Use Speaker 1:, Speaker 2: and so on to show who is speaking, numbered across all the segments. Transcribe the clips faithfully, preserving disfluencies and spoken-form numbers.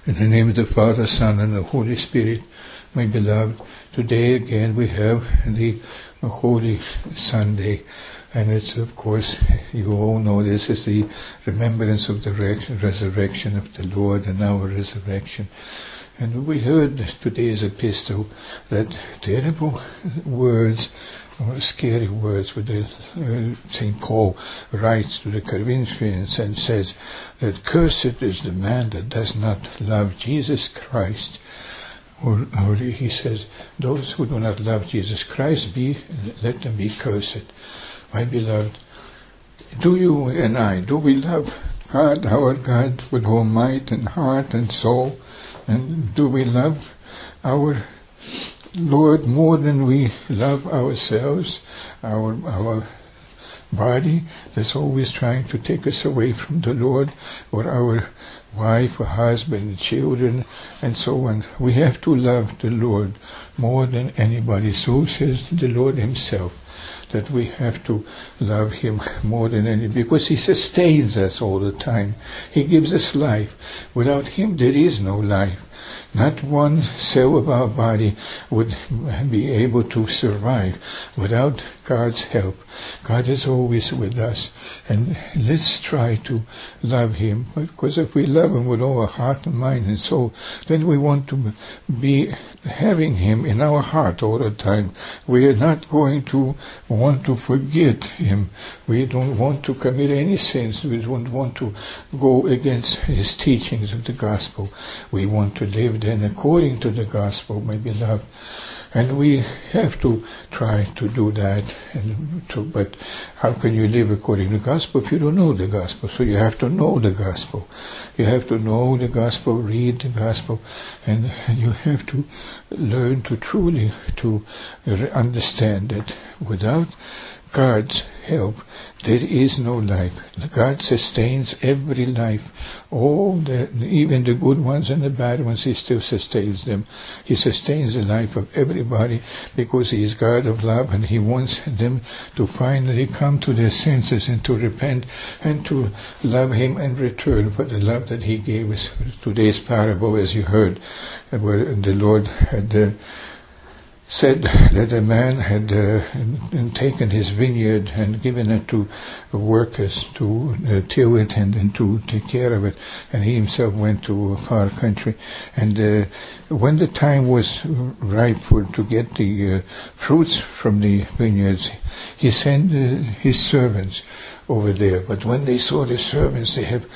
Speaker 1: In the name of the Father, Son, and the Holy Spirit, my beloved, today again we have the Holy Sunday, and it's, of course, you all know this is the remembrance of the resurrection of the Lord and our resurrection. And we heard today's epistle that terrible words, or scary words, with the uh, Saint Paul writes to the Corinthians and says that cursed is the man that does not love Jesus Christ. Or, or he says, those who do not love Jesus Christ, be let them be cursed. My beloved, do you and I, do we love God, our God, with whole might and heart and soul? And do we love our Lord more than we love ourselves, our our body that's always trying to take us away from the Lord, or our wife or husband, children, and so on? We have to love the Lord more than anybody. So says the Lord himself, that we have to love him more than any, because he sustains us all the time. He gives us life. Without him there is no life. Not one cell of our body would be able to survive without God's help. God is always with us, and let's try to love him, because if we love him with all our heart and mind and soul, then we want to be having him in our heart all the time. We are not going to want to forget him. We don't want to commit any sins. We don't want to go against his teachings of the gospel. We want to live then according to the gospel, my beloved. And we have to try to do that. And to, but how can you live according to the gospel if you don't know the gospel? So you have to know the gospel. You have to know the gospel, read the gospel, and you have to learn to truly to understand that without God's help, there is no life. God sustains every life. All the, even the good ones and the bad ones, he still sustains them. He sustains the life of everybody because he is God of love, and he wants them to finally come to their senses and to repent and to love him and return for the love that he gave us. Today's parable, as you heard, where the Lord had uh, said that a man had uh, taken his vineyard and given it to workers to uh, till it and, and to take care of it, and he himself went to a far country. And uh, when the time was ripe for to get the uh, fruits from the vineyards, he sent uh, his servants over there. But when they saw the servants, they have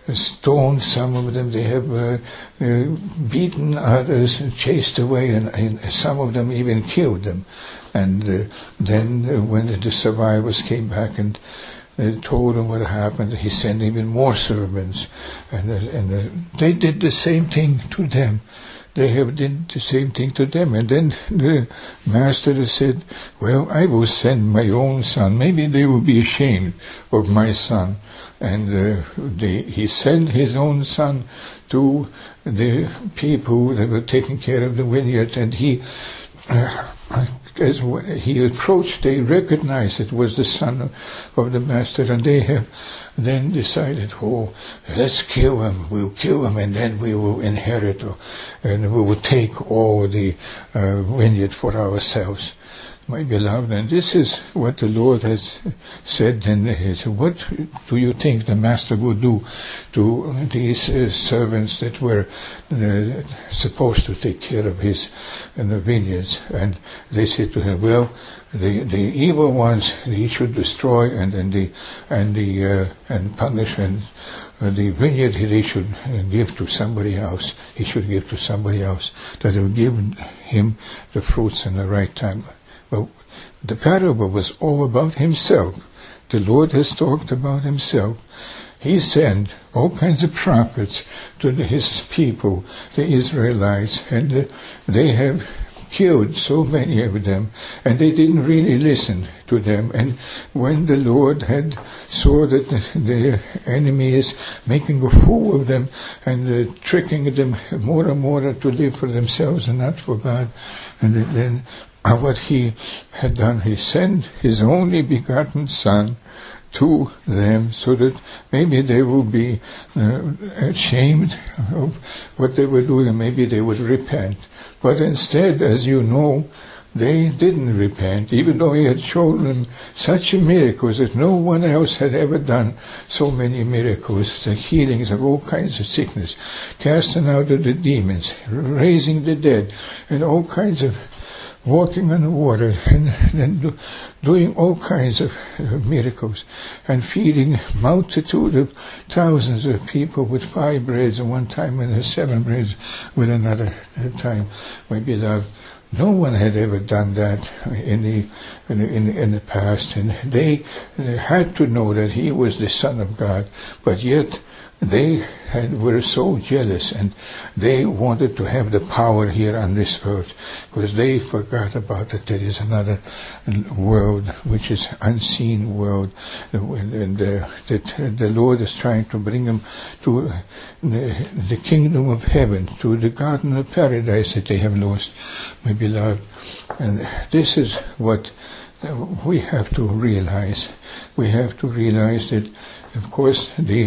Speaker 1: stoned some of them, they have uh, uh, beaten others, chased away, and, and some of them even killed them. And uh, then uh, when the survivors came back and uh, told them what happened, he sent even more servants, and, uh, and uh, they did the same thing to them. They have did the same thing to them. And then the master said, well, I will send my own son. Maybe they will be ashamed of my son. And uh, they, he sent his own son to the people that were taking care of the vineyard, and he, uh, as he approached, they recognized it was the son of, of the master, and they have then decided, oh, let's kill him, we'll kill him, and then we will inherit, or, and we will take all the uh, vineyard for ourselves. My beloved, and this is what the Lord has said. And he said, what do you think the master would do to these uh, servants that were uh, supposed to take care of his uh, vineyards? And they said to him, well, the the evil ones he should destroy, and and the and the uh, and punish, and uh, the vineyard he should uh, give to somebody else. He should give to somebody else that will give him the fruits in the right time. But the parable was all about himself. The Lord has talked about himself. He sent all kinds of prophets to the, his people, the Israelites, and uh, they have killed so many of them, and they didn't really listen to them. And when the Lord had saw that the, the enemy is making a fool of them and uh, tricking them more and more to live for themselves and not for God, and then what he had done, he sent his only begotten son to them, so that maybe they will be uh, ashamed of what they were doing, and maybe they would repent. But instead, as you know, they didn't repent, even though he had shown them such miracles that no one else had ever done. So many miracles, the healings of all kinds of sickness, casting out of the demons, raising the dead, and all kinds of walking on the water, and, and do, doing all kinds of uh, miracles, and feeding multitude of thousands of people with five breads at one time, and seven breads with another time, my beloved. No one had ever done that in the in the, in, in the past, and they, they had to know that he was the Son of God, but yet they had, were so jealous, and they wanted to have the power here on this earth, because they forgot about that there is another world, which is unseen world, and uh, that the Lord is trying to bring them to the, the kingdom of heaven, to the garden of paradise that they have lost, my beloved. And this is what we have to realize. We have to realize that, of course, the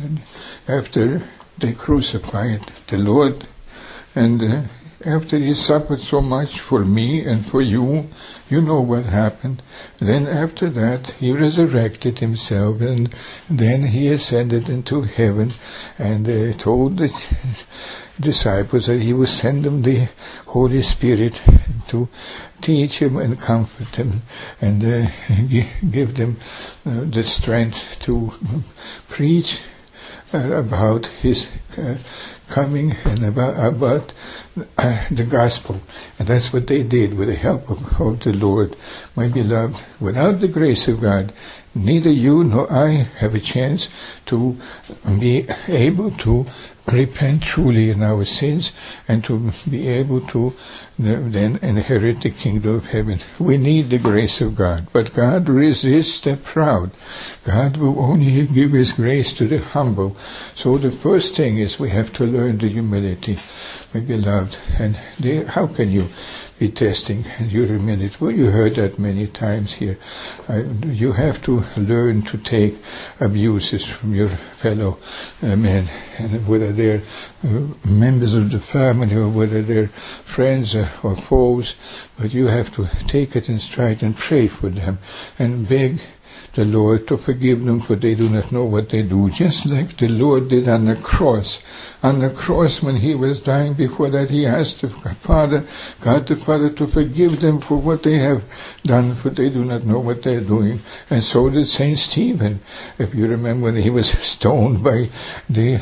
Speaker 1: after they crucified the Lord, and uh, after he suffered so much for me and for you, you know what happened. Then after that, he resurrected himself, and then he ascended into heaven, and uh, told the disciples that he would send them the Holy Spirit to teach him and comfort them, and uh, give them uh, the strength to preach uh, about his uh, coming, and about, about uh, the gospel. And that's what they did with the help of, of the Lord. My beloved, without the grace of God, neither you nor I have a chance to be able to repent truly in our sins, and to be able to then inherit the kingdom of heaven. We need the grace of God, but God resists the proud. God will only give His grace to the humble. So the first thing is we have to learn the humility, my beloved. And they, how can you be testing your humility? Well, you heard that many times here. Uh, you have to learn to take abuses from your fellow uh, men, and whether they're uh, members of the family or whether they're friends uh, or foes, but you have to take it in stride and pray for them and beg the Lord to forgive them, for they do not know what they do, just like the Lord did on the cross. On the cross, when He was dying, before that He asked the Father, God the Father, to forgive them for what they have done, for they do not know what they are doing. And so did Saint Stephen. If you remember, when he was stoned by the,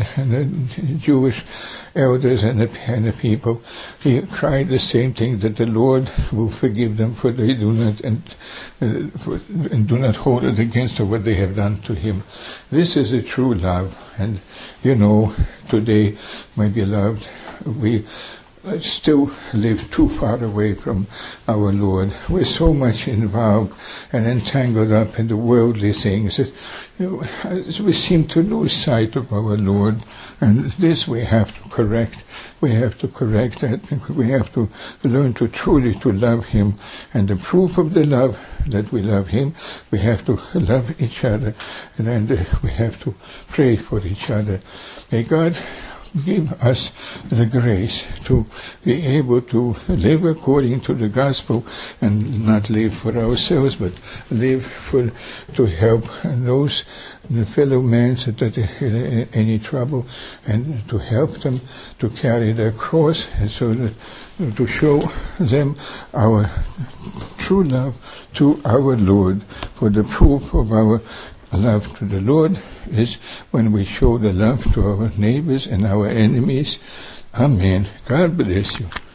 Speaker 1: the Jewish elders and the, and the people, he cried the same thing, that the Lord will forgive them, for they do not and, uh, for, and do not hold it against what they have done to Him. This is a true love. And you know, today, my beloved, we still live too far away from our Lord. We're so much involved and entangled up in the worldly things that, you know, we seem to lose sight of our Lord. And this we have to correct. We have to correct that. We have to learn to truly to love Him. And the proof of the love that we love Him, we have to love each other. And then we have to pray for each other. May God give us the grace to be able to live according to the gospel, and not live for ourselves, but live for to help those the fellow men that are in any trouble, and to help them to carry their cross, and so that to show them our true love to our Lord. For the proof of our love to the Lord is when we show the love to our neighbors and our enemies. Amen. God bless you.